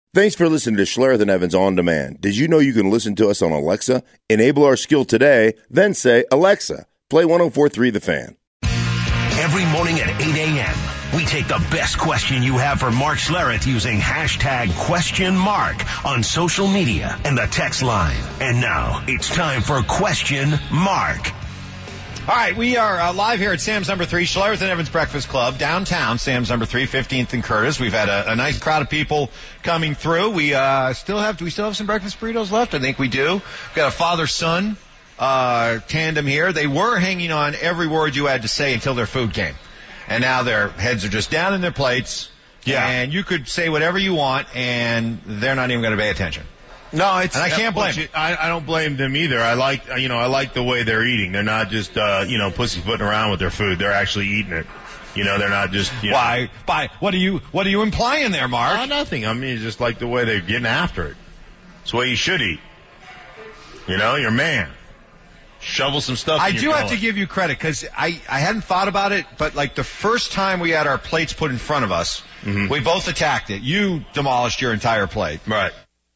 Thanks for listening to Schlereth and Evans On Demand. Did you know you can listen to us on Alexa? Enable our skill today, then say, Alexa, play 104.3 The Fan. Every morning at 8 a.m., we take the best question you have for Mark Schlereth using hashtag #QuestionMark on social media and the text line. And now it's time for Question Mark. All right, we are live here at Sam's number 3, Schlereth and Evans Breakfast Club, downtown, Sam's number 3, 15th and Curtis. We've had a nice crowd of people coming through. We do we still have some breakfast burritos left? I think we do. We've got a father-son tandem here. They were hanging on every word you had to say until their food came. And now their heads are just down in their plates. Yeah. And you could say whatever you want, and they're not even going to pay attention. No, I can't blame them. I don't blame them either. I like the way they're eating. They're not just, pussyfooting around with their food. They're actually eating it. They're not just, Why? What are you implying there, Mark? Oh, nothing. I mean, it's just like the way they're getting after it. It's the way you should eat. You're a man. Shovel some stuff. I do have to give you credit because I hadn't thought about it, but like the first time we had our plates put in front of us, we both attacked it. You demolished your entire plate. Right.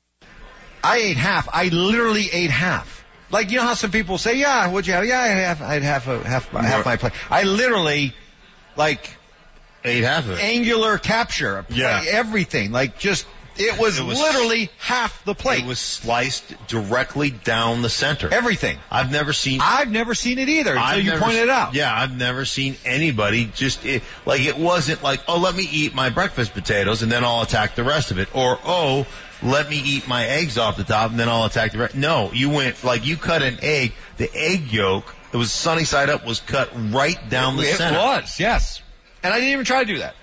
I ate half. I literally ate half. Like, you know how some people say, yeah, what'd you have? Yeah, I had half my plate. I literally, ate half of it. Angular capture. Everything. It was literally half the plate. It was sliced directly down the center. Everything. I've never seen it either until you pointed it out. Yeah, I've never seen anybody it wasn't like, oh, let me eat my breakfast potatoes and then I'll attack the rest of it. Or, oh, let me eat my eggs off the top and then I'll attack the rest. No, you went, you cut an egg, the egg yolk, it was sunny side up, was cut right down the center. It was, yes. And I didn't even try to do that.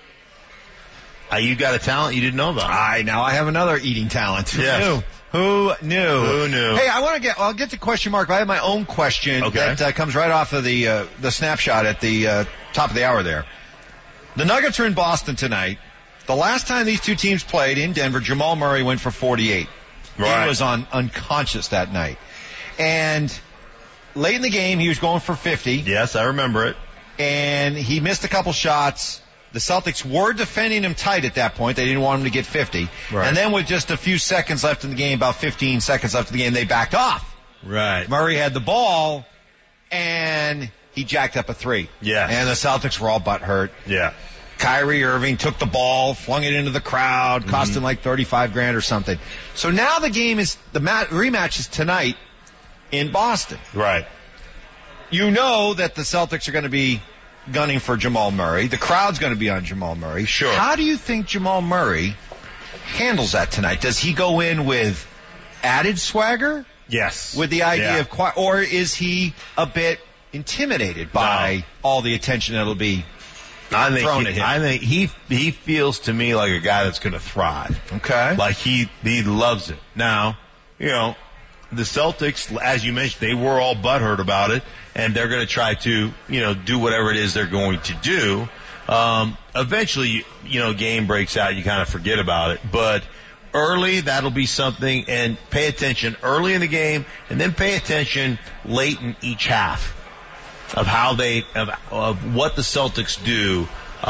You got a talent you didn't know about. Now I have another eating talent. Yes. Who knew? Hey, I'll get to question mark, but I have my own question that comes right off of the snapshot at the top of the hour there. The Nuggets are in Boston tonight. The last time these two teams played in Denver, Jamal Murray went for 48. Right. He was unconscious that night. And late in the game, he was going for 50. Yes, I remember it. And he missed a couple shots. The Celtics were defending him tight at that point. They didn't want him to get 50. Right. And then with just a few seconds left in the game, about 15 seconds left in the game, they backed off. Right. Murray had the ball, and he jacked up a three. Yeah. And the Celtics were all butthurt. Yeah. Kyrie Irving took the ball, flung it into the crowd, cost him like $35,000 or something. So now the game is, the rematch is tonight in Boston. Right. You know that the Celtics are going to be gunning for Jamal Murray. The crowd's going to be on Jamal Murray. Sure. How do you think Jamal Murray handles that tonight? Does he go in with added swagger? Yes. With the idea of quiet, or is he a bit intimidated by all the attention that'll be thrown at him? I think he feels to me like a guy that's going to thrive. Okay. Like he loves it. Now, the Celtics, as you mentioned, they were all butthurt about it, and they're going to try to, do whatever it is they're going to do. Eventually, game breaks out, you kind of forget about it. But early, that'll be something, and pay attention early in the game, and then pay attention late in each half of how of what the Celtics do,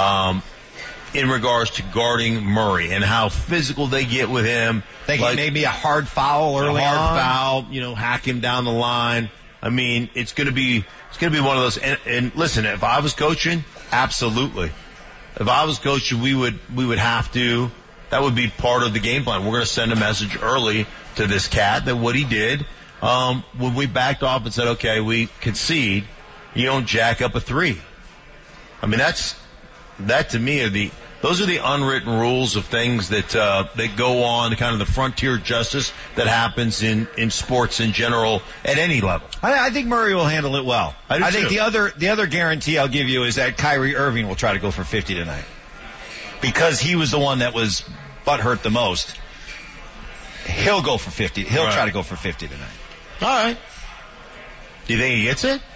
in regards to guarding Murray and how physical they get with him. Think maybe a hard foul early on? A hard foul, hack him down the line. I mean, it's going to be one of those. And listen, if I was coaching, absolutely. If I was coaching, we would have to. That would be part of the game plan. We're going to send a message early to this cat that what he did, when we backed off and said, okay, we concede, you don't jack up a three. I mean, that to me those are the unwritten rules of things that go on, kind of the frontier justice that happens in sports in general at any level. I think Murray will handle it well. I think the other guarantee I'll give you is that Kyrie Irving will try to go for 50 tonight. Because he was the one that was butthurt the most. He'll go for 50. He'll try to go for 50 tonight. All right. Do you think he gets it?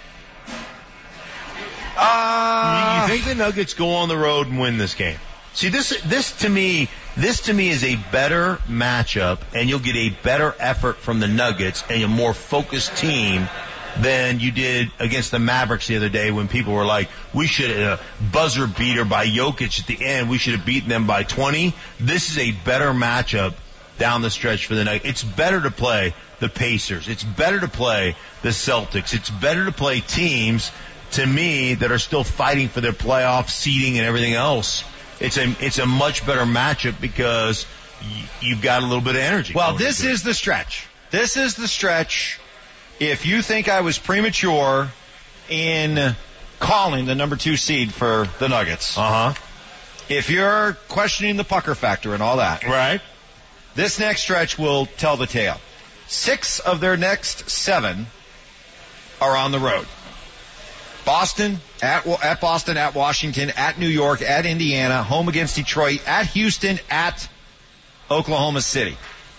You think the Nuggets go on the road and win this game? See, this to me is a better matchup, and you'll get a better effort from the Nuggets and a more focused team than you did against the Mavericks the other day when people were like, we should buzzer beater by Jokic at the end. We should have beaten them by 20. This is a better matchup down the stretch for the night. It's better to play the Pacers. It's better to play the Celtics. It's better to play teams, to me, that are still fighting for their playoff seeding and everything else. It's a much better matchup because you've got a little bit of energy. Well, this is the stretch. This is the stretch. If you think I was premature in calling the number 2 seed for the Nuggets, if you're questioning the pucker factor and all that, right? This next stretch will tell the tale. 6 of their next 7 are on the road. Boston, at Boston, at Washington, at New York, at Indiana, home against Detroit, at Houston, at Oklahoma City.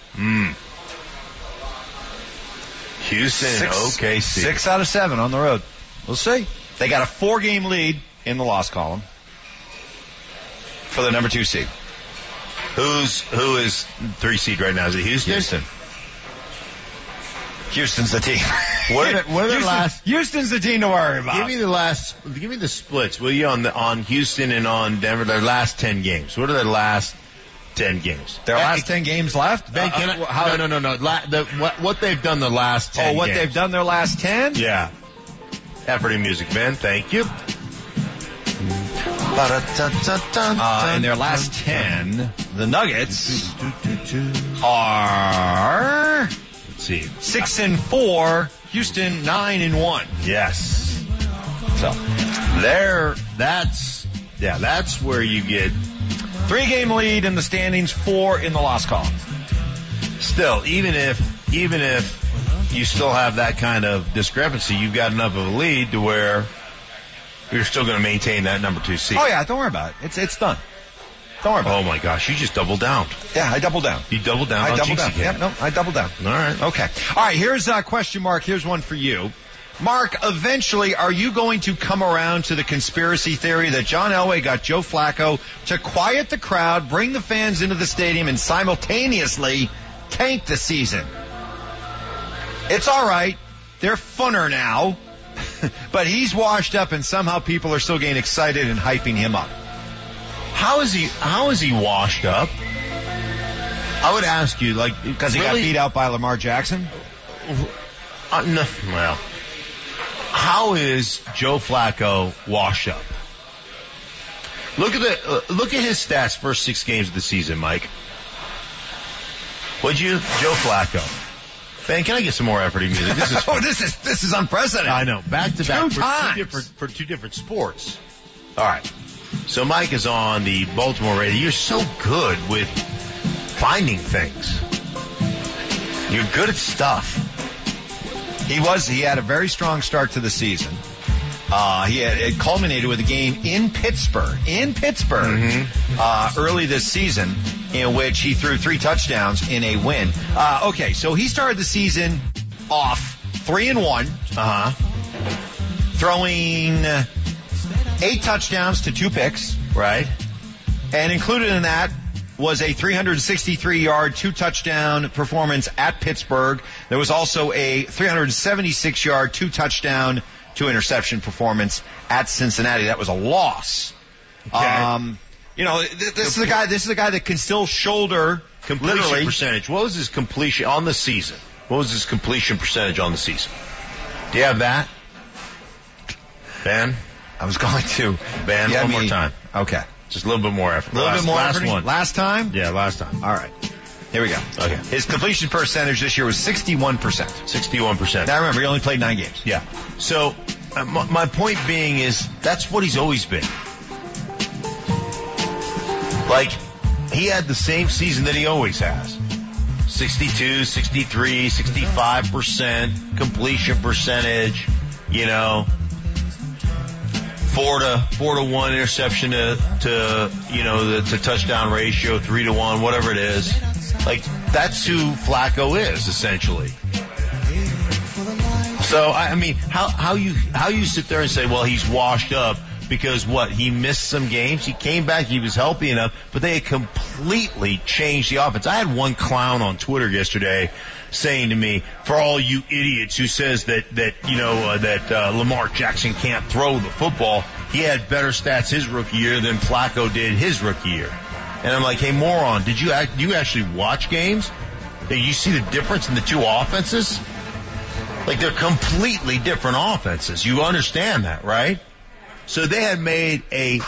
Houston, OKC. 6 out of 7 on the road. We'll see. They got a 4-game lead in the loss column for the number 2 seed. Who is 3 seed right now? Is it Houston? Houston's the team. What are the last? Houston's the team to worry about. Give me the splits, will you, on Houston and on Denver? Their last 10 games. What are their last 10 games? Their last 10 games left? Ben, no. What they've done the last 10 what games. they've done their last 10? Yeah. Efforting music, Ben. Thank you. In their last 10, the Nuggets are 6-4, Houston 9-1. Yes. So that's where you get 3-game lead in the standings, 4 in the loss column. Still, even if you still have that kind of discrepancy, you've got enough of a lead to where you're still going to maintain that number 2 seed. Oh yeah, don't worry about it. It's done. Don't worry about it. Oh my gosh, you just doubled down. Yeah, I doubled down. You doubled down. I doubled down. Yeah, no, I doubled down. All right. Okay. All right. Here's a question mark. Here's one for you. Mark, eventually, are you going to come around to the conspiracy theory that John Elway got Joe Flacco to quiet the crowd, bring the fans into the stadium, and simultaneously tank the season? It's all right. They're funner now. But he's washed up, and somehow people are still getting excited and hyping him up. How is he washed up? I would ask you, because he got beat out by Lamar Jackson? No, well, how is Joe Flacco washed up? Look at his stats first 6 games of the season, Mike. Would you, Joe Flacco? Ben, can I get some more effort in music? This is fun. This is unprecedented. I know. Back to back for 2 different sports. All right. So Mike is on the Baltimore Ravens. You're so good with finding things. You're good at stuff. He had a very strong start to the season. It culminated with a game in Pittsburgh, early this season, in which he threw 3 touchdowns in a win. Okay, so he started the season off 3-1, throwing 8 touchdowns to 2 picks, right? And included in that was a 363-yard, 2-touchdown performance at Pittsburgh. There was also a 376-yard, 2-touchdown, 2-interception performance at Cincinnati. That was a loss. Okay. This is a guy that can still shoulder completion percentage. What was his completion on the season? What was his completion percentage on the season? Do you have that, Ben? I was going to. Ben, one more time. Okay. Just a little bit more effort. Last one. Last time? Yeah, last time. All right. Here we go. Okay. His completion percentage this year was 61%. 61%. Now remember, he only played 9 games. Yeah. So, my point being is, that's what he's always been. He had the same season that he always has. 62, 63, 65% completion percentage, 4 to 1 interception to touchdown ratio, 3 to 1, whatever it is. That's who Flacco is, essentially. So, I mean, how you sit there and say, well, he's washed up because he missed some games. He came back, he was healthy enough, but they had completely changed the offense. I had one clown on Twitter yesterday saying to me, for all you idiots who says that Lamar Jackson can't throw the football, he had better stats his rookie year than Flacco did his rookie year. And I'm like, hey, moron, do you actually watch games? Do you see the difference in the two offenses? Like, they're completely different offenses. You understand that, right? So they had made a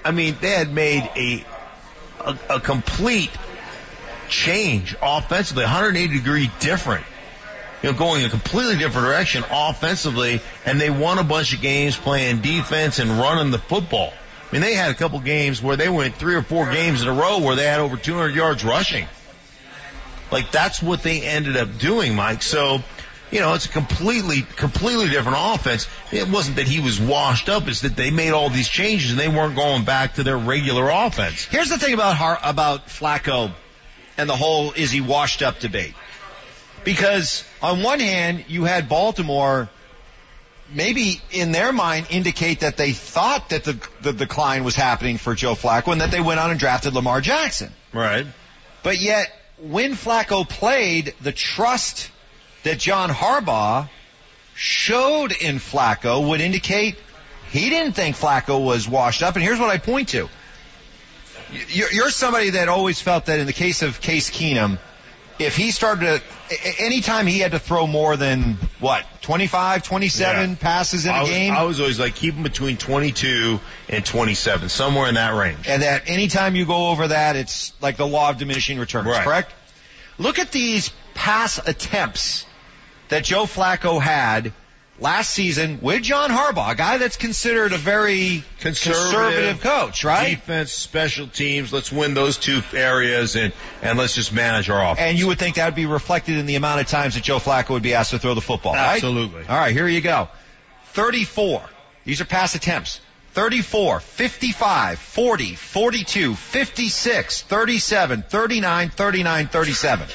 complete change offensively, 180-degree different. Going a completely different direction offensively, and they won a bunch of games playing defense and running the football. I mean, they had a couple games where they went 3 or 4 games in a row where they had over 200 yards rushing. Like, that's what they ended up doing, Mike. So, it's a completely different offense. It wasn't that he was washed up. It's that they made all these changes and they weren't going back to their regular offense. Here's the thing about Flacco and the whole is he washed up debate. Because on one hand, you had Baltimore maybe in their mind indicate that they thought that the decline was happening for Joe Flacco and that they went on and drafted Lamar Jackson. Right. But yet, when Flacco played, the trust that John Harbaugh showed in Flacco would indicate he didn't think Flacco was washed up. And here's what I point to. You're somebody that always felt that in the case of Case Keenum, if he started anytime he had to throw more than, 25, 27 passes in a game? I was always like, keep him between 22 and 27, somewhere in that range. And that anytime you go over that, it's like the law of diminishing returns, right. Correct? Look at these pass attempts that Joe Flacco had last season with John Harbaugh, a guy that's considered a very conservative coach, right? Defense, special teams, let's win those two areas and let's just manage our offense. And you would think that would be reflected in the amount of times that Joe Flacco would be asked to throw the football, right? Absolutely. All right, here you go. 34. These are pass attempts. 34, 55, 40, 42, 56, 37, 39, 39, 37.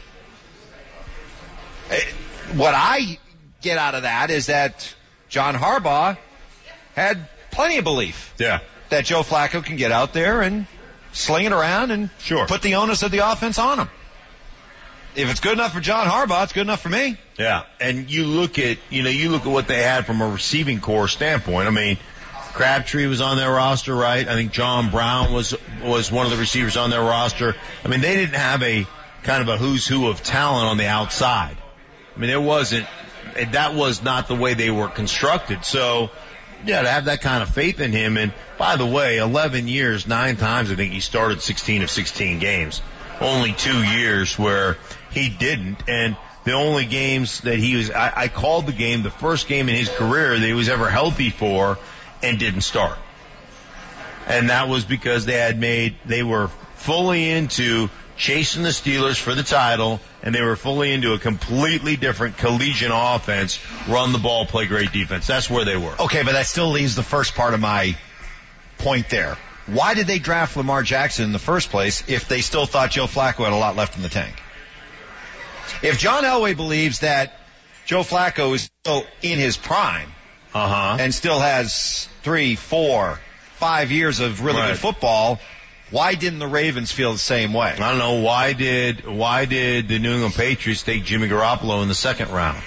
What I get out of that is that John Harbaugh had plenty of belief that Joe Flacco can get out there and sling it around and put the onus of the offense on him. If it's good enough for John Harbaugh, it's good enough for me. Yeah, and you look at what they had from a receiving core standpoint. I mean, Crabtree was on their roster, right? I think John Brown was one of the receivers on their roster. I mean, they didn't have a kind of a who's who of talent on the outside. I mean, that was not the way they were constructed. So, to have that kind of faith in him. And by the way, 11 years, 9 times, I think he started 16 of 16 games. Only 2 years where he didn't. And the only games that I called the first game in his career that he was ever healthy for and didn't start. And that was because they were fully into chasing the Steelers for the title, and they were fully into a completely different collegiate offense, run the ball, play great defense. That's where they were. Okay, but that still leaves the first part of my point there. Why did they draft Lamar Jackson in the first place if they still thought Joe Flacco had a lot left in the tank? If John Elway believes that Joe Flacco is still in his prime and still has 3, 4, 5 years of really good football, why didn't the Ravens feel the same way? I don't know. Why did the New England Patriots take Jimmy Garoppolo in the second round?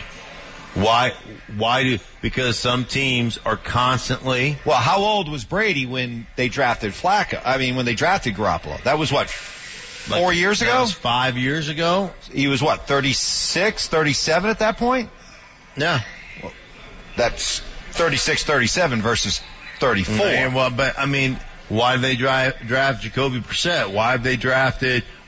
Because some teams are constantly... Well, how old was Brady when they drafted Flacco? I mean, when they drafted Garoppolo? That was 4 years ago? That was 5 years ago. He was 36, 37 at that point? Yeah. Well, that's 36, 37 versus 34. Yeah, well, but I mean... Why did they draft Jacoby Brissett? Why did they draft,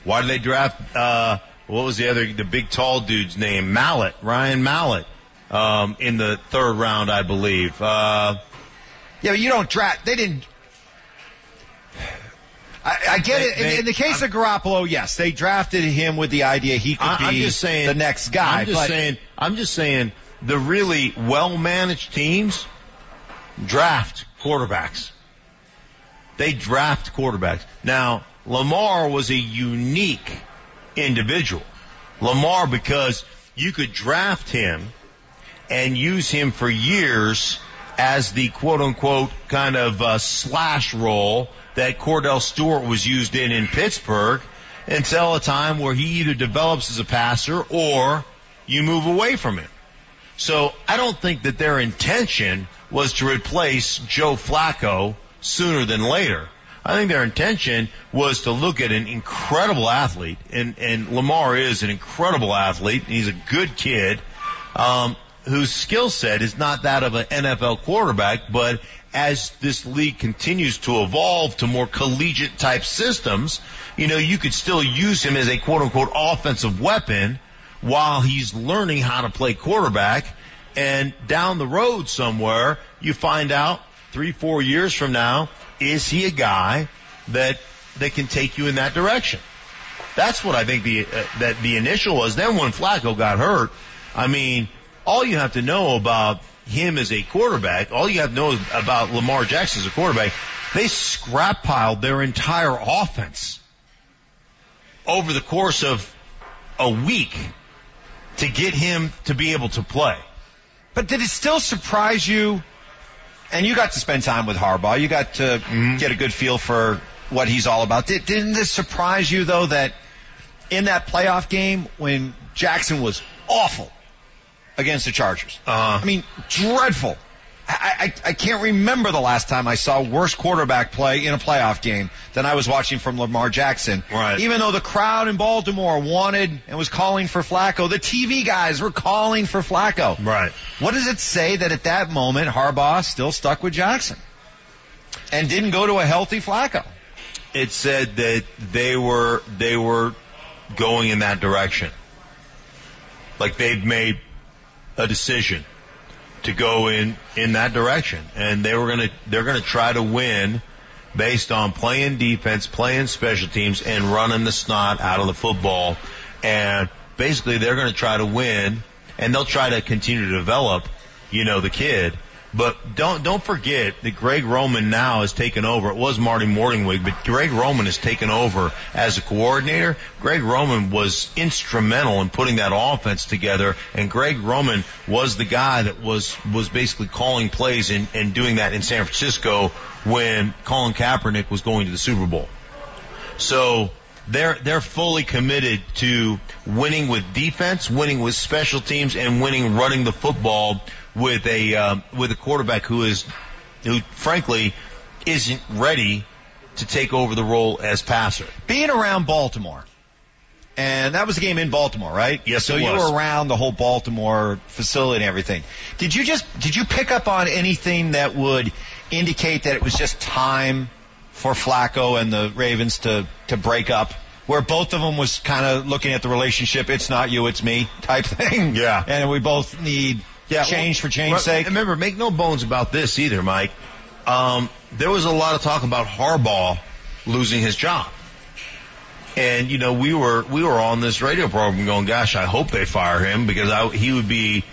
what was the big tall dude's name? Ryan Mallett, in the third round, I believe. Yeah, but you don't draft, they didn't, I get it. In the case of Garoppolo, yes, they drafted him with the idea he could be the next guy. I'm just saying the really well-managed teams draft quarterbacks. They draft quarterbacks. Now, Lamar was a unique individual. Lamar, because you could draft him and use him for years as the quote-unquote kind of slash role that Cordell Stewart was used in Pittsburgh until a time where he either develops as a passer or you move away from him. So I don't think that their intention was to replace Joe Flacco sooner than later. I think their intention was to look at an incredible athlete, and Lamar is an incredible athlete. He's a good kid whose skill set is not that of an NFL quarterback, but as this league continues to evolve to more collegiate type systems, you could still use him as a quote-unquote offensive weapon while he's learning how to play quarterback. And down the road somewhere, you find out 3-4 years from now, is he a guy that can take you in that direction? That's what I think the initial was. Then when Flacco got hurt, I mean, all you have to know about him as a quarterback, all you have to know about Lamar Jackson as a quarterback, they scrap piled their entire offense over the course of a week to get him to be able to play. But did it still surprise you? And you got to spend time with Harbaugh. You got to get a good feel for what he's all about. Didn't this surprise you, though, that in that playoff game when Jackson was awful against the Chargers? I mean, dreadful. I can't remember the last time I saw worse quarterback play in a playoff game than I was watching from Lamar Jackson. Right. Even though the crowd in Baltimore wanted and was calling for Flacco, the TV guys were calling for Flacco. Right. What does it say that at that moment Harbaugh still stuck with Jackson and didn't go to a healthy Flacco? It said that they were going in that direction. Like they'd made a decision to go in that direction, and they're gonna try to win based on playing defense, playing special teams, and running the snot out of the football. And basically, they're gonna try to win, and they'll try to continue to develop, the kid. But don't forget that Greg Roman now has taken over. It was Marty Morningwig, but Greg Roman has taken over as a coordinator. Greg Roman was instrumental in putting that offense together, and Greg Roman was the guy that was basically calling plays and doing that in San Francisco when Colin Kaepernick was going to the Super Bowl. So they're fully committed to winning with defense, winning with special teams, and winning running the football with a quarterback who frankly isn't ready to take over the role as passer. Being around Baltimore, and that was a game in Baltimore, right? Yes, so it was. You were around the whole Baltimore facility and everything. Did you pick up on anything that would indicate that it was just time for Flacco and the Ravens to break up, where both of them was kind of looking at the relationship, it's not you, it's me type thing? Yeah. And we both need change for change's sake. Remember, make no bones about this either, Mike. There was a lot of talk about Harbaugh losing his job. And, we were on this radio program going, gosh, I hope they fire him because he would be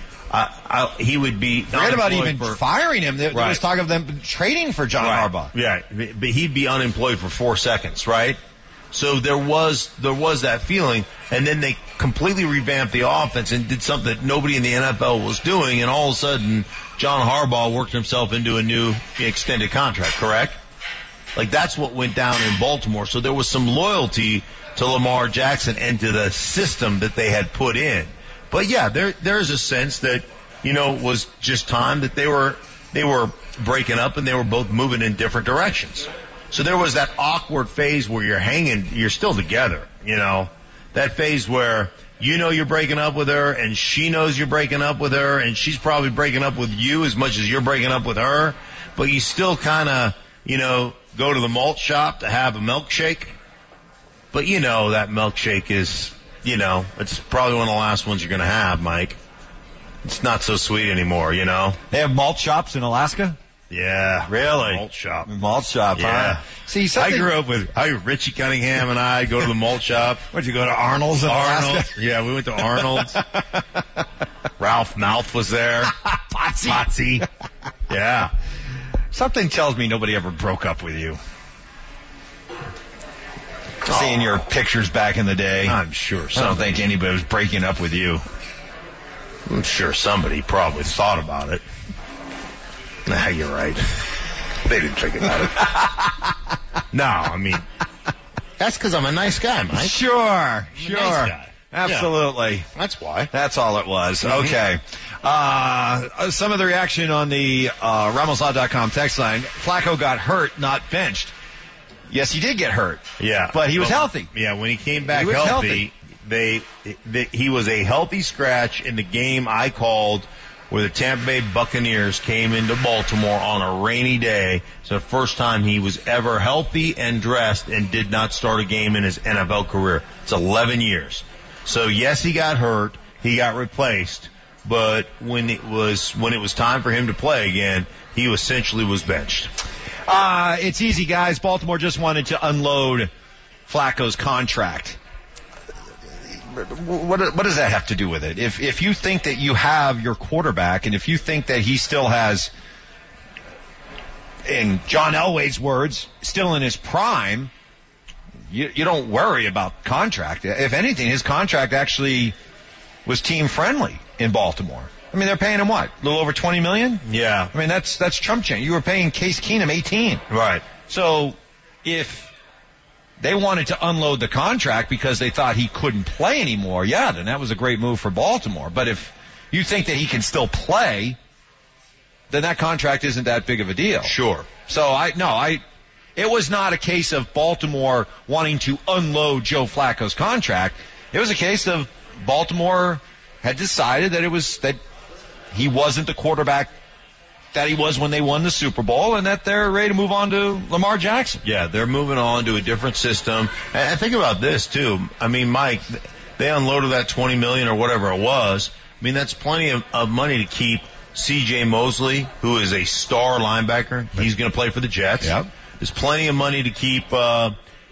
Forget about even firing him. There was talk of them trading for John Harbaugh. Yeah, but he'd be unemployed for 4 seconds, right? So there was that feeling, and then they completely revamped the offense and did something that nobody in the NFL was doing, and all of a sudden, John Harbaugh worked himself into a new extended contract, correct? Like, that's what went down in Baltimore. So there was some loyalty to Lamar Jackson and to the system that they had put in. But yeah, there's a sense that, it was just time that they were breaking up and they were both moving in different directions. So there was that awkward phase where you're still together, that phase where you're breaking up with her and she knows you're breaking up with her and she's probably breaking up with you as much as you're breaking up with her, but you still kind of, go to the malt shop to have a milkshake. But that milkshake is, it's probably one of the last ones you're going to have, Mike. It's not so sweet anymore, They have malt shops in Alaska? Yeah. Really? Malt shop. Malt shop, yeah. Huh? See, I grew up with Richie Cunningham and I go to the malt shop. Where'd you go to Arnold's in Alaska? Yeah, we went to Arnold's. Ralph Mouth was there. Potsy. Yeah. Something tells me nobody ever broke up with you. Seeing your pictures back in the day. I'm sure I don't think anybody was breaking up with you. I'm sure somebody probably thought about it. Nah, you're right. They didn't think about it. No, I mean, that's because I'm a nice guy, Mike. Sure. Nice guy. Absolutely. Yeah, that's why. That's all it was. Okay. Some of the reaction on the RamosLaw.com text line. Flacco got hurt, not benched. Yes, he did get hurt. Yeah. But he was healthy. Yeah, when he came back He was healthy, he was a healthy scratch in the game I called where the Tampa Bay Buccaneers came into Baltimore on a rainy day. It's the first time he was ever healthy and dressed and did not start a game in his NFL career. It's 11 years. So yes, he got hurt. He got replaced. But when it was time for him to play again, he essentially was benched. It's easy, guys. Baltimore just wanted to unload Flacco's contract. What does that have to do with it? If you think that you have your quarterback, and if you think that he still has, in John Elway's words, still in his prime, you don't worry about contract. If anything, his contract actually was team friendly in Baltimore. I mean, they're paying him what? A little over $20 million? Yeah. I mean, that's chump change. You were paying Case Keenum $18. Right. So if they wanted to unload the contract because they thought he couldn't play anymore, yeah, then that was a great move for Baltimore. But if you think that he can still play, then that contract isn't that big of a deal. Sure. So it was not a case of Baltimore wanting to unload Joe Flacco's contract. It was a case of Baltimore had decided that he wasn't the quarterback that he was when they won the Super Bowl, and that they're ready to move on to Lamar Jackson. Yeah, they're moving on to a different system. And think about this, too. I mean, Mike, they unloaded that $20 million or whatever it was. I mean, that's plenty of money to keep C.J. Mosley, who is a star linebacker. He's going to play for the Jets. Yep. There's plenty of money to keep, to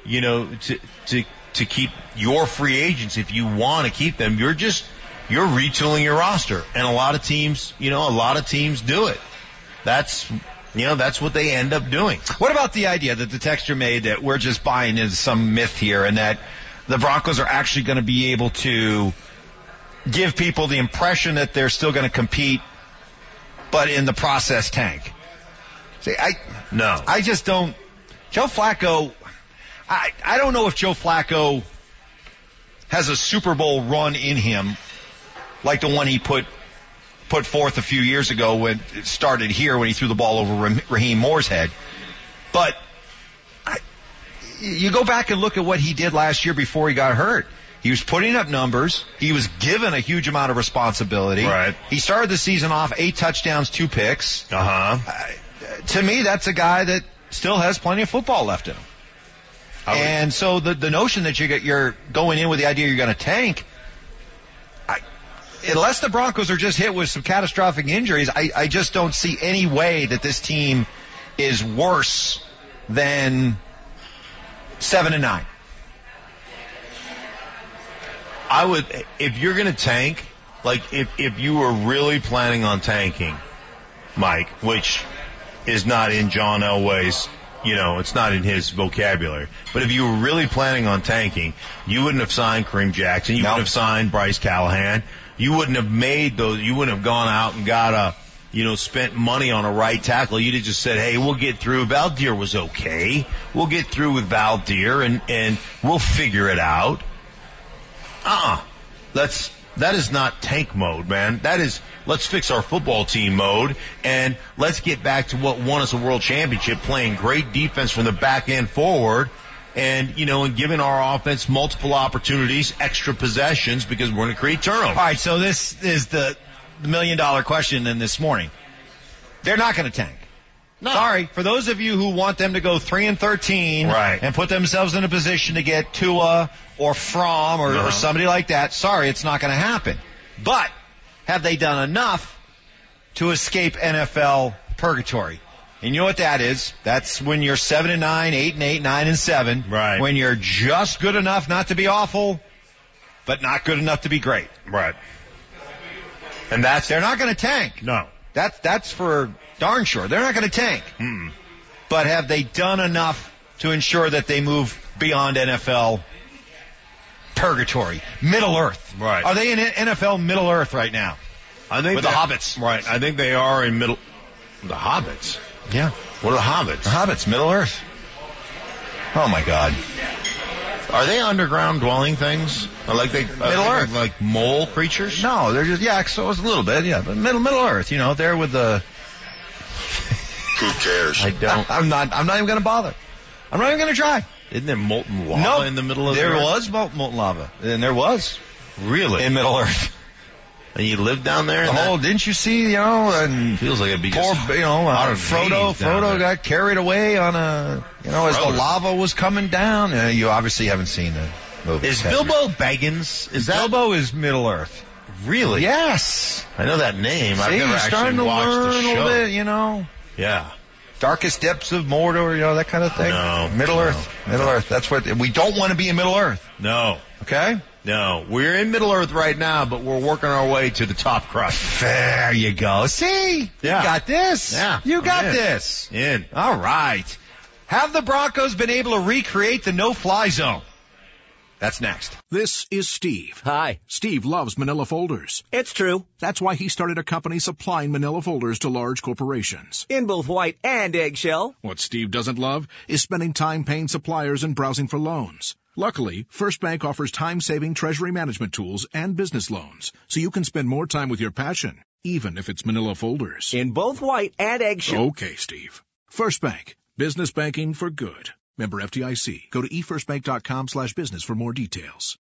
keep your free agents if you want to keep them. You're retooling your roster. And a lot of teams do it. That's what they end up doing. What about the idea that the texter made that we're just buying into some myth here and that the Broncos are actually going to be able to give people the impression that they're still going to compete, but in the process tank? See, I just don't. Joe Flacco, I don't know if Joe Flacco has a Super Bowl run in him like the one he put forth a few years ago when it started here when he threw the ball over Raheem Moore's head. But you go back and look at what he did last year before he got hurt. He was putting up numbers. He was given a huge amount of responsibility. Right. He started the season off 8 touchdowns, 2 picks. To me, that's a guy that still has plenty of football left in him. And so the notion that you're going in with the idea you're going to tank, unless the Broncos are just hit with some catastrophic injuries, I just don't see any way that this team is worse than 7-9. I would, if you're going to tank, like if you were really planning on tanking, Mike, which is not in John Elway's, it's not in his vocabulary. But if you were really planning on tanking, you wouldn't have signed Kareem Jackson. You wouldn't have signed Bryce Callahan. You wouldn't have made those. You wouldn't have gone out and got spent money on a right tackle. You'd have just said, hey, we'll get through. Valdir was okay. We'll get through with Valdir and we'll figure it out. That is not tank mode, man. That is, let's fix our football team mode, and let's get back to what won us a world championship, playing great defense from the back end forward, and giving our offense multiple opportunities, extra possessions, because we're going to create turnover. All right, so this is the $1 million question then this morning. They're not going to tank. No. Sorry, for those of you who want them to go 3-13 right, and put themselves in a position to get Tua or Fromm or somebody like that, sorry, it's not going to happen. But have they done enough to escape NFL purgatory? And you know what that is? That's when you're 7-9, 8-8, 9-7. Right. When you're just good enough not to be awful, but not good enough to be great. Right. And they're not going to tank. No. That's for darn sure. They're not going to tank. Mm-mm. But have they done enough to ensure that they move beyond NFL purgatory? Middle Earth. Right. Are they in NFL Middle Earth right now? I think with the Hobbits. Right. I think they are in Middle The Hobbits? Yeah. What are the Hobbits? The Hobbits, Middle Earth. Oh, my God. Are they underground dwelling things? Or like Middle Earth. Like mole creatures? No, they're just, so it's a little bit, but Middle Earth, there with the... Who cares? I'm not even going to bother. I'm not even going to try. Isn't there molten lava in the middle of there the earth? was molten lava. And there was. Really? In Middle Earth. And you lived down there? Didn't you see, and feels like it'd be poor, just Frodo got carried away on as the lava was coming down. You obviously haven't seen the movie. Is Bilbo Baggins? Bilbo is Middle Earth. Really? Yes. I know that name. I've never starting actually to watched learn the show. a little bit, Yeah. Darkest depths of Mordor, that kind of thing. No. Middle Earth. Middle Earth. That's what we don't want to be in Middle Earth. No. Okay? No. We're in Middle Earth right now, but we're working our way to the top crust. There you go. See? Yeah. You got this. Yeah. You got this. In. All right. Have the Broncos been able to recreate the no-fly zone? That's next. This is Steve. Hi. Steve loves manila folders. It's true. That's why he started a company supplying manila folders to large corporations. In both white and eggshell. What Steve doesn't love is spending time paying suppliers and browsing for loans. Luckily, First Bank offers time-saving treasury management tools and business loans, so you can spend more time with your passion, even if it's manila folders. In both white and eggshell. Okay, Steve. First Bank. Business banking for good. Member FDIC. Go to efirstbank.com/business for more details.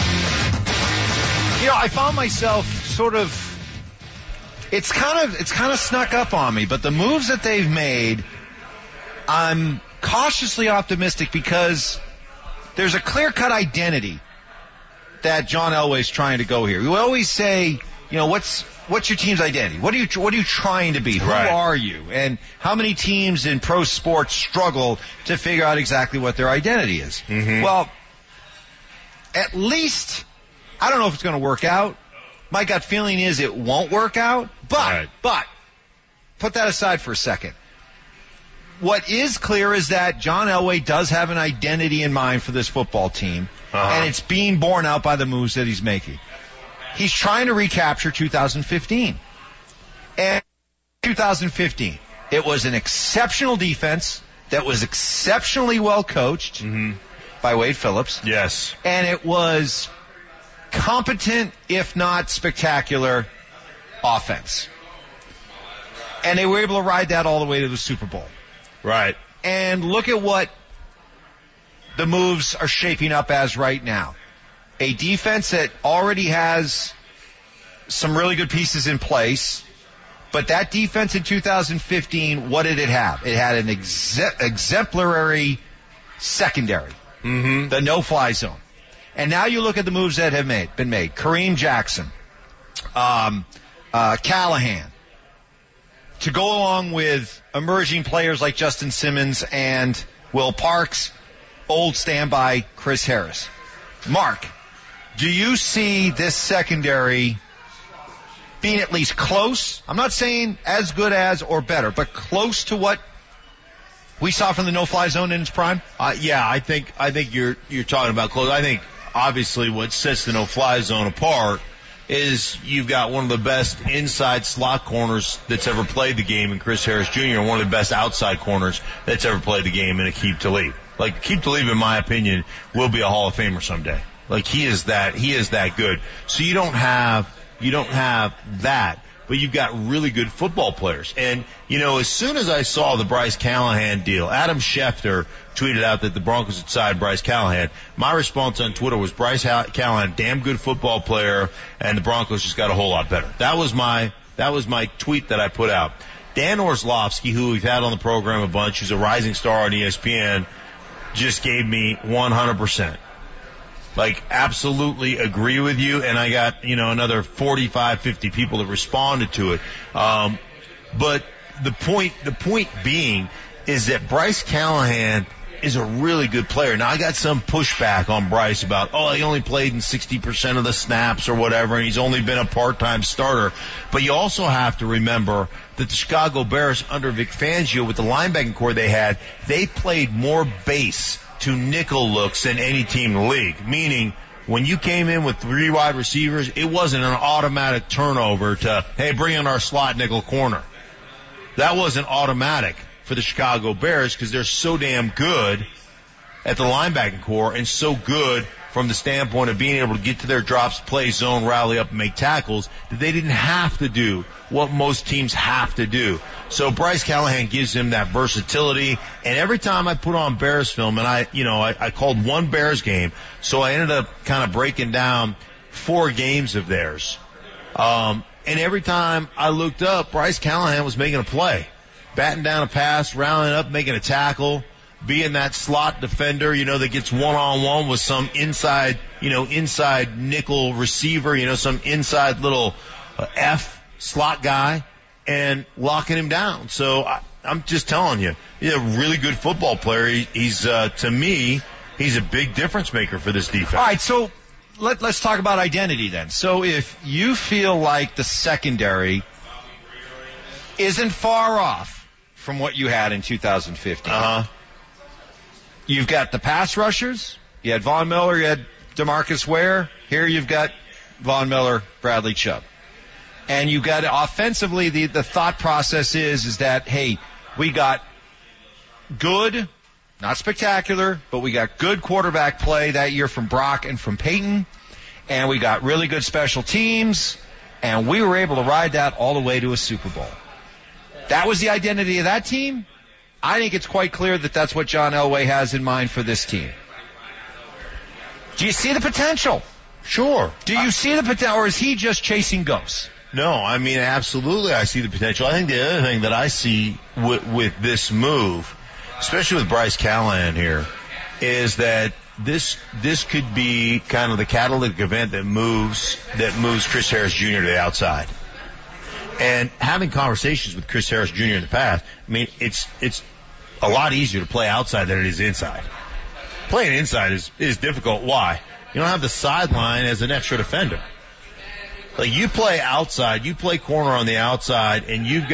I found myself sort of, it's kind of snuck up on me, but the moves that they've made, I'm cautiously optimistic because there's a clear-cut identity that John Elway's trying to go here. We always say, what's your team's identity? What are you trying to be? Right. Who are you? And how many teams in pro sports struggle to figure out exactly what their identity is? Mm-hmm. Well, at least, I don't know if it's going to work out. My gut feeling is it won't work out. But put that aside for a second. What is clear is that John Elway does have an identity in mind for this football team, and it's being borne out by the moves that he's making. He's trying to recapture 2015. And 2015, it was an exceptional defense that was exceptionally well coached by Wade Phillips. Yes. And it was competent, if not spectacular, offense. And they were able to ride that all the way to the Super Bowl. Right. And look at what the moves are shaping up as right now. A defense that already has some really good pieces in place, but that defense in 2015, what did it have? It had an exemplary secondary, the no-fly zone. And now you look at the moves that have been made. Kareem Jackson, Callahan, to go along with emerging players like Justin Simmons and Will Parks, old standby Chris Harris. Mark, do you see this secondary being at least close? I'm not saying as good as or better, but close to what we saw from the no-fly zone in its prime? Yeah, I think you're talking about close. I think obviously what sets the no-fly zone apart is you've got one of the best inside slot corners that's ever played the game in Chris Harris Jr. and one of the best outside corners that's ever played the game in Aqib Talib. Like, Aqib Talib, in my opinion, will be a Hall of Famer someday. Like, he is that good. So you don't have that, but you've got really good football players. And, as soon as I saw the Bryce Callahan deal, Adam Schefter tweeted out that the Broncos had signed Bryce Callahan. My response on Twitter was Bryce Callahan, damn good football player, and the Broncos just got a whole lot better. That was my tweet that I put out. Dan Orlovsky, who we've had on the program a bunch, who's a rising star on ESPN, just gave me 100%. Like, absolutely agree with you, and I got, another 45, 50 people that responded to it. But the point being is that Bryce Callahan is a really good player. Now, I got some pushback on Bryce about, he only played in 60% of the snaps or whatever, and he's only been a part-time starter. But you also have to remember that the Chicago Bears under Vic Fangio, with the linebacking core they had, they played more base to nickel looks than any team in the league. Meaning, when you came in with 3 wide receivers, it wasn't an automatic turnover to, hey, bring in our slot nickel corner. that wasn't automatic for the Chicago Bears because they're so damn good at the linebacking core and so good from the standpoint of being able to get to their drops, play zone, rally up, and make tackles, that they didn't have to do what most teams have to do. So Bryce Callahan gives him that versatility. And every time I put on Bears film, and I called one Bears game, so I ended up kind of breaking down 4 games of theirs. And every time I looked up, Bryce Callahan was making a play, batting down a pass, rallying up, making a tackle, being that slot defender, that gets one-on-one with some inside nickel receiver, some inside little F slot guy, and locking him down. So I'm just telling you, he's a really good football player. He's to me, he's a big difference maker for this defense. All right, so let's talk about identity then. So if you feel like the secondary isn't far off from what you had in 2015, you've got the pass rushers. You had Von Miller, you had DeMarcus Ware. Here you've got Von Miller, Bradley Chubb. And you've got offensively, the thought process is that, hey, we got good, not spectacular, but we got good quarterback play that year from Brock and from Peyton. And we got really good special teams. And we were able to ride that all the way to a Super Bowl. That was the identity of that team. I think it's quite clear that that's what John Elway has in mind for this team. Do you see the potential? Sure. Do you see the potential, or is he just chasing ghosts? No, I mean, absolutely I see the potential. I think the other thing that I see with this move, especially with Bryce Callahan here, is that this could be kind of the catalytic event that moves Chris Harris Jr. to the outside. And having conversations with Chris Harris Jr. in the past, I mean, it's a lot easier to play outside than it is inside. Playing inside is difficult. Why? You don't have the sideline as an extra defender. Like, you play outside, you play corner on the outside, and you've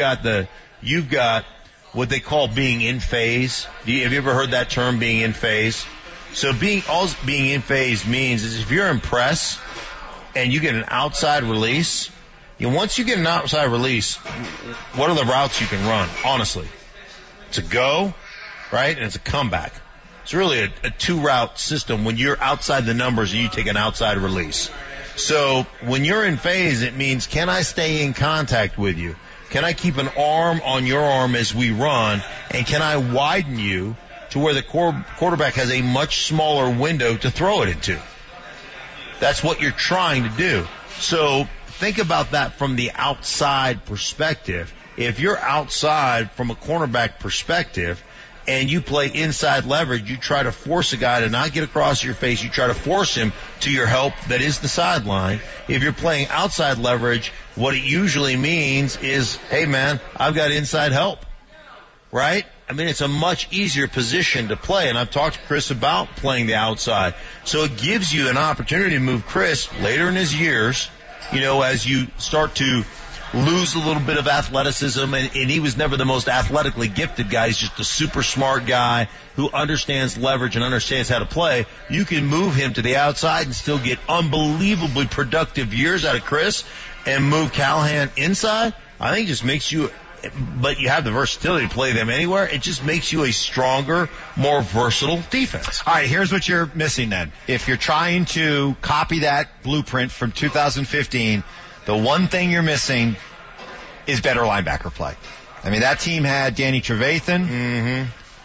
got what they call being in phase. Have you ever heard that term, being in phase? So being in phase means is if you're in press and you get an outside release, once you get an outside release, what are the routes you can run, honestly? It's a go, right, and it's a comeback. It's really a 2-route system when you're outside the numbers and you take an outside release. So when you're in phase, it means, can I stay in contact with you? Can I keep an arm on your arm as we run? And can I widen you to where the quarterback has a much smaller window to throw it into? That's what you're trying to do. So think about that from the outside perspective. If you're outside from a cornerback perspective and you play inside leverage, you try to force a guy to not get across your face. You try to force him to your help that is the sideline. If you're playing outside leverage, what it usually means is, hey, man, I've got inside help, right? I mean, it's a much easier position to play, and I've talked to Chris about playing the outside. So it gives you an opportunity to move Chris later in his years, as you start to lose a little bit of athleticism, and he was never the most athletically gifted guy. He's just a super smart guy who understands leverage and understands how to play. You can move him to the outside and still get unbelievably productive years out of Chris and move Callahan inside. I think it just makes you, but you have the versatility to play them anywhere. It just makes you a stronger, more versatile defense. All right, here's what you're missing then. If you're trying to copy that blueprint from 2015, the one thing you're missing is better linebacker play. I mean, that team had Danny Trevathan,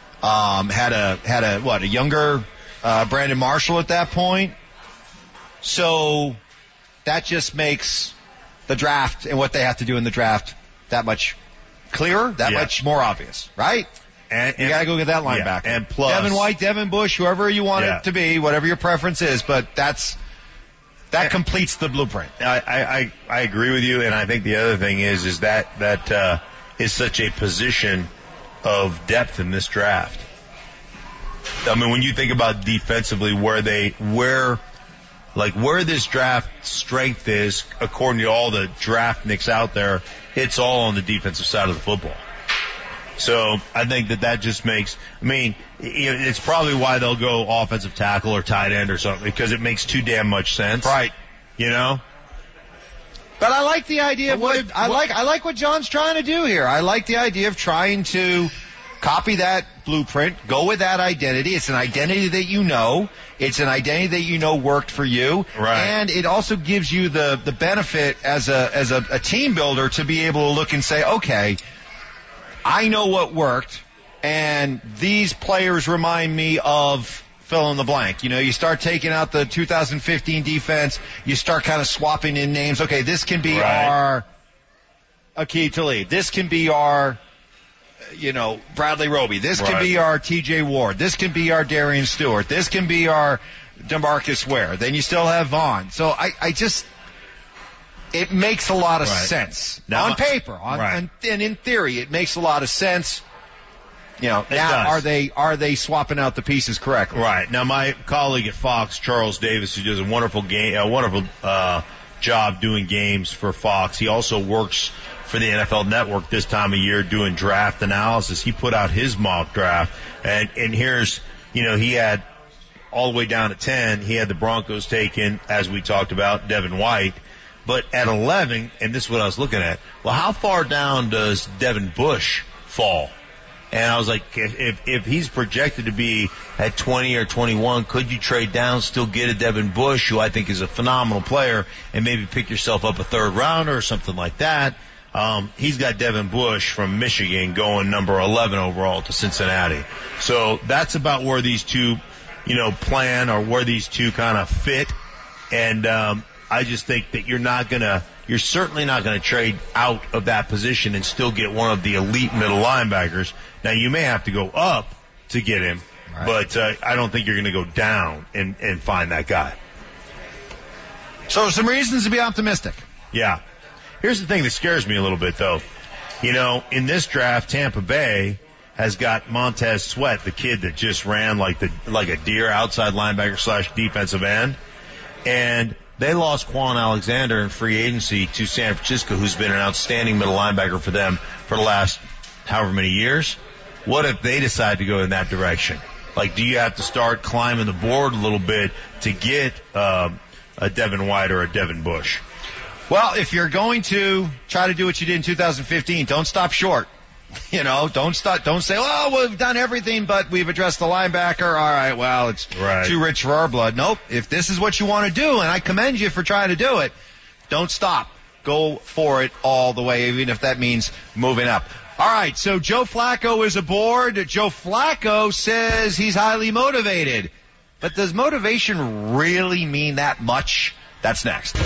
had a younger Brandon Marshall at that point. So that just makes the draft and what they have to do in the draft that much clearer, that much more obvious, right? And you got to go get that linebacker. And plus, Devin White, Devin Bush, whoever you want it to be, whatever your preference is, but that completes the blueprint. I agree with you, and I think the other thing is that is such a position of depth in this draft. I mean, when you think about defensively where this draft strength is, according to all the draftniks out there, it's all on the defensive side of the football. So I think that just makes, it's probably why they'll go offensive tackle or tight end or something, because it makes too damn much sense. Right. But But I like the idea of I like what John's trying to do here. I like the idea of trying to copy that blueprint, go with that identity. It's an identity that you know. It's an identity that you know worked for you. Right. And it also gives you the benefit as a team builder to be able to look and say, okay, I know what worked, and these players remind me of fill in the blank. You start taking out the 2015 defense, you start kind of swapping in names. Okay, this can be our Aqib Talib. This can be our Bradley Roby. This can be our TJ Ward. This can be our Darian Stewart. This can be our DeMarcus Ware. Then you still have Vaughn. So it makes a lot of sense. Now, on paper. And in theory, it makes a lot of sense. Now, are they swapping out the pieces correctly? Right. Now, my colleague at Fox, Charles Davis, who does a wonderful job doing games for Fox, he also works for the NFL Network this time of year doing draft analysis. He put out his mock draft, and here's, he had all the way down to 10, he had the Broncos taken, as we talked about, Devin White. But at 11, and this is what I was looking at, well, how far down does Devin Bush fall? And I was like, if he's projected to be at 20 or 21, could you trade down, still get a Devin Bush, who I think is a phenomenal player, and maybe pick yourself up a third rounder or something like that? He's got Devin Bush from Michigan going number 11 overall to Cincinnati. So that's about where these two, plan, or where these two kind of fit. And I just think that you're certainly not going to trade out of that position and still get one of the elite middle linebackers. Now, you may have to go up to get him, but I don't think you're going to go down and find that guy. So some reasons to be optimistic. Yeah. Here's the thing that scares me a little bit, though. In this draft, Tampa Bay has got Montez Sweat, the kid that just ran like a deer, outside linebacker / defensive end. And they lost Quan Alexander in free agency to San Francisco, who's been an outstanding middle linebacker for them for the last however many years. What if they decide to go in that direction? Like, do you have to start climbing the board a little bit to get a Devin White or a Devin Bush? Well, if you're going to try to do what you did in 2015, don't stop short. Don't say, well, we've done everything, but we've addressed the linebacker. All right, well, it's too rich for our blood. Nope. If this is what you want to do, and I commend you for trying to do it, don't stop. Go for it all the way, even if that means moving up. All right, so Joe Flacco is aboard. Joe Flacco says he's highly motivated. But does motivation really mean that much? That's next.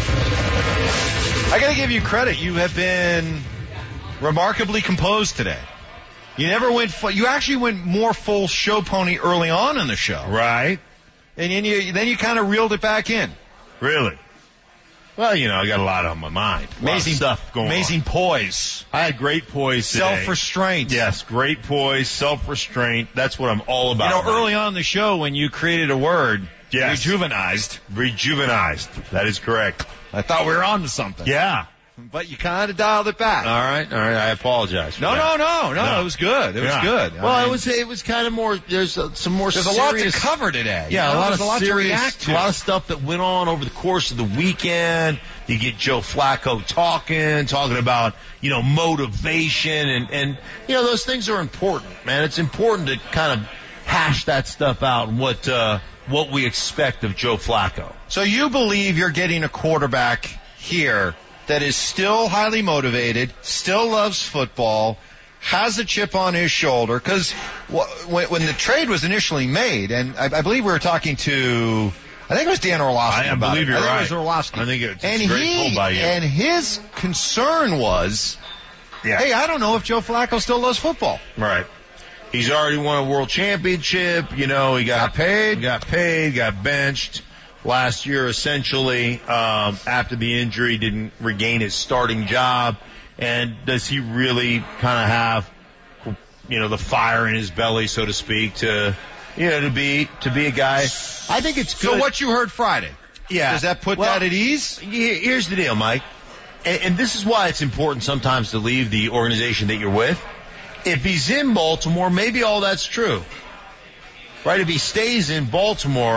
I got to give you credit. You have been remarkably composed today. You never went you actually went more full show pony early on in the show. Right. And then you kind of reeled it back in. Really? Well, I got a lot on my mind. Amazing stuff going on. Amazing poise. I had great poise today. Self-restraint. Yes, great poise, self-restraint. That's what I'm all about. Early on in the show when you created a word, rejuvenized. That is correct. I thought we were on to something. Yeah. But you kind of dialed it back. All right. I apologize. No. It was good. It was good. Well, it was kind of more. There's some more. There's serious, a lot to cover today. Yeah, a lot to react to. A lot of stuff that went on over the course of the weekend. You get Joe Flacco talking about motivation and those things are important, man. It's important to kind of hash that stuff out and what we expect of Joe Flacco. So you believe you're getting a quarterback here that is still highly motivated, still loves football, has a chip on his shoulder, because when the trade was initially made, and I believe we were talking to, I think it was Dan Orlovsky. I believe you're right. I think it was Orlovsky. I think it's a great pull by you. And his concern was, hey, I don't know if Joe Flacco still loves football. Right. He's already won a world championship. He got paid, got benched. Last year, essentially, after the injury, didn't regain his starting job. And does he really kind of have, the fire in his belly, so to speak, to be a guy? I think it's good. So what you heard Friday? Yeah. Does that put that at ease? Here's the deal, Mike. And this is why it's important sometimes to leave the organization that you're with. If he's in Baltimore, maybe all that's true. Right? If he stays in Baltimore,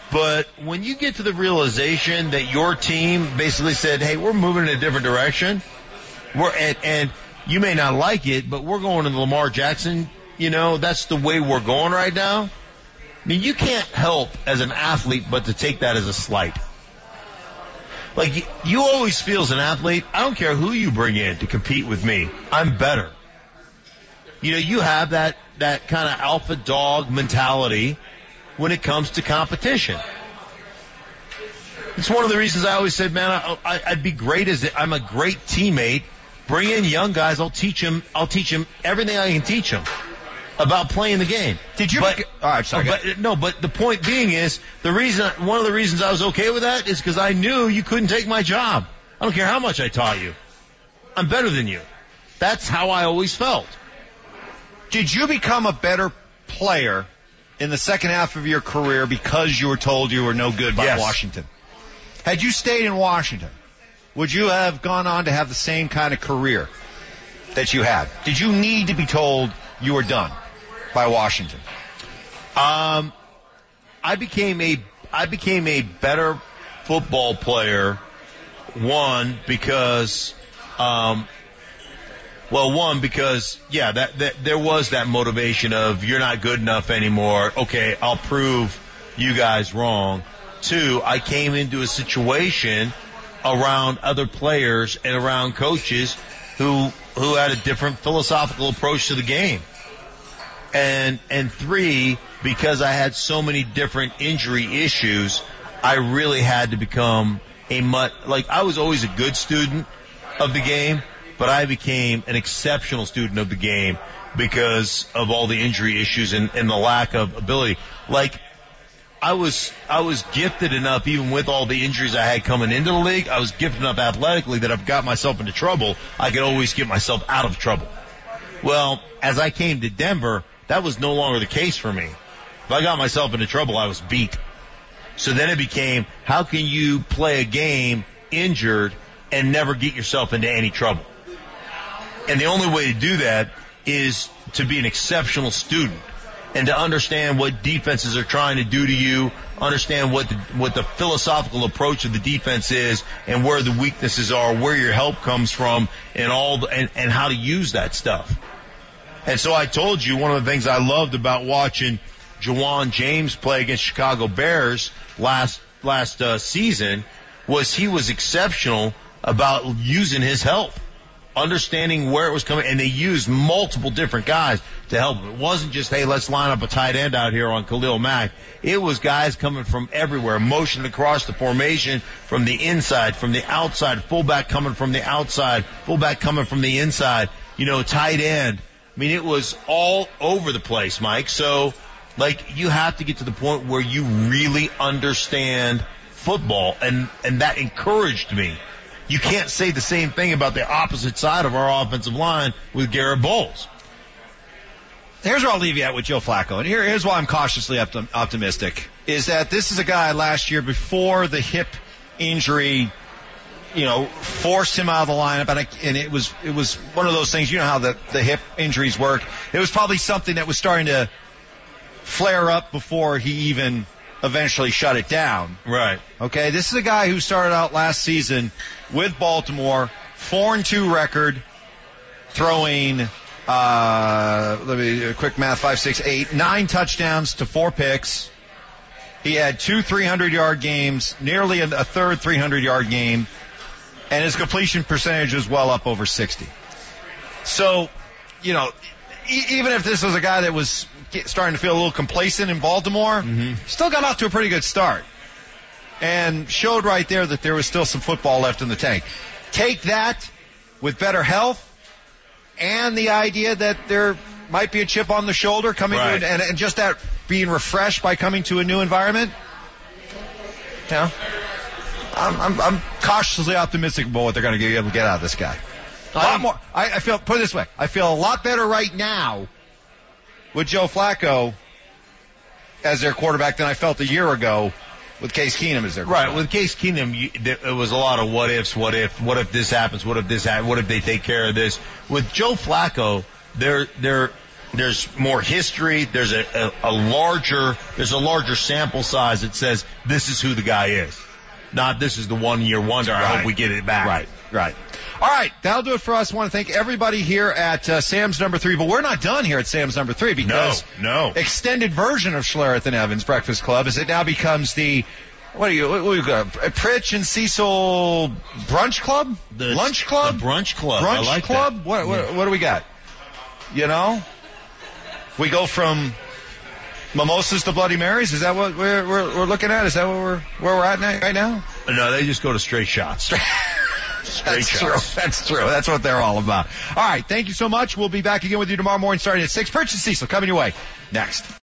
But when you get to the realization that your team basically said, hey, we're moving in a different direction, and you may not like it, but we're going to Lamar Jackson, that's the way we're going right now. I mean, you can't help as an athlete but to take that as a slight. Like, you always feel as an athlete, I don't care who you bring in to compete with me, I'm better. You have that kind of alpha dog mentality when it comes to competition. It's one of the reasons I always said, man, I'd be great I'm a great teammate. Bring in young guys. I'll teach them everything I can teach them about playing the game. Did you? All right, sorry. But the point being is one of the reasons I was okay with that is because I knew you couldn't take my job. I don't care how much I taught you. I'm better than you. That's how I always felt. Did you become a better player in the second half of your career because you were told you were no good by Washington? Had you stayed in Washington, would you have gone on to have the same kind of career that you had? Did you need to be told you were done by Washington? I became a better football player. Because there was that motivation of you're not good enough anymore. Okay, I'll prove you guys wrong. 2, I came into a situation around other players and around coaches who had a different philosophical approach to the game. And 3, because I had so many different injury issues, I really had to become I was always a good student of the game, but I became an exceptional student of the game because of all the injury issues and the lack of ability. I was gifted enough, even with all the injuries I had coming into the league, I was gifted enough athletically that if I got myself into trouble, I could always get myself out of trouble. Well, as I came to Denver, that was no longer the case for me. If I got myself into trouble, I was beat. So then it became, how can you play a game injured and never get yourself into any trouble? And the only way to do that is to be an exceptional student and to understand what defenses are trying to do to you, understand what the philosophical approach of the defense is and where the weaknesses are, where your help comes from, and and how to use that stuff. And so I told you one of the things I loved about watching Jawan James play against Chicago Bears last season was he was exceptional about using his help, understanding where it was coming, and they used multiple different guys to help him. It wasn't just, hey, let's line up a tight end out here on Khalil Mack. It was guys coming from everywhere, motioning across the formation from the inside, from the outside, fullback coming from the outside, fullback coming from the inside, tight end. I mean, it was all over the place, Mike. So, you have to get to the point where you really understand football, and that encouraged me. You can't say the same thing about the opposite side of our offensive line with Garrett Bowles. Here's where I'll leave you at with Joe Flacco, and here's why I'm cautiously optimistic, is that this is a guy last year before the hip injury, forced him out of the lineup, and it was one of those things, how the hip injuries work. It was probably something that was starting to flare up before he even eventually shut it down. Right. Okay, this is a guy who started out last season with Baltimore, 4-2 record, throwing, quick math, 5, 6, 8, 9 touchdowns to 4 picks. He had 2 300-yard games, nearly a third 300-yard game, and his completion percentage was well up over 60. So, even if this was a guy that was starting to feel a little complacent in Baltimore, still got off to a pretty good start and showed right there that there was still some football left in the tank. Take that with better health and the idea that there might be a chip on the shoulder coming to and just that being refreshed by coming to a new environment. I'm cautiously optimistic about what they're going to be able to get out of this guy. A lot more. I feel, put it this way, I feel a lot better right now with Joe Flacco as their quarterback than I felt a year ago with Case Keenum as their quarterback. Right, with Case Keenum, it was a lot of what ifs, what if this happens, what if this happens, what if they take care of this. With Joe Flacco, There's more history. There's a larger sample size that says this is who the guy is. Not this is the 1 year wonder. I hope we get it back. Right. All right, that'll do it for us. I want to thank everybody here at Sam's Number 3, but we're not done here at Sam's Number 3 because No. extended version of Schlereth and Evans Breakfast Club as it now becomes the what we got? Pritch and Cecil Brunch Club? Lunch Club? The Brunch Club. Brunch I like Club? that. What do we got? You know? We go from mimosas to Bloody Marys? Is that what we're looking at? Is that where we're at right now? No, they just go to straight shots. That's true. That's what they're all about. All right. Thank you so much. We'll be back again with you tomorrow morning starting at 6. Pritch and Cecil coming your way next.